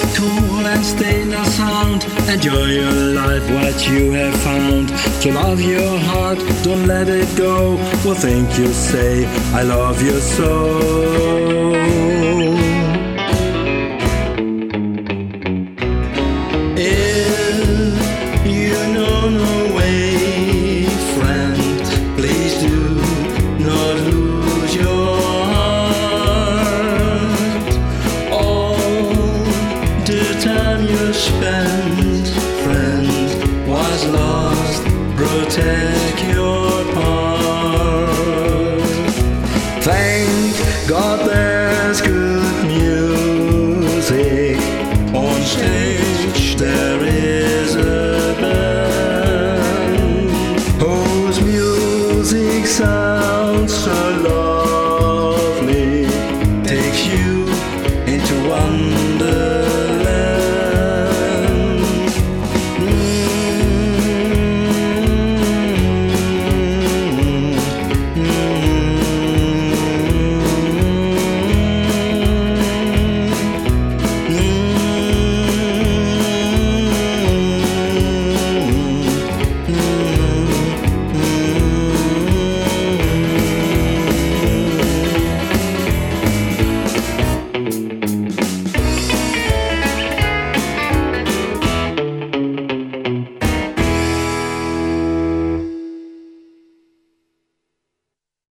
Cool and stay no sound. Enjoy your life, what you have found. To love your heart, don't let it go. What think you say, I love you so. If you know no way, friend, please do not lose your heart. All the time you spend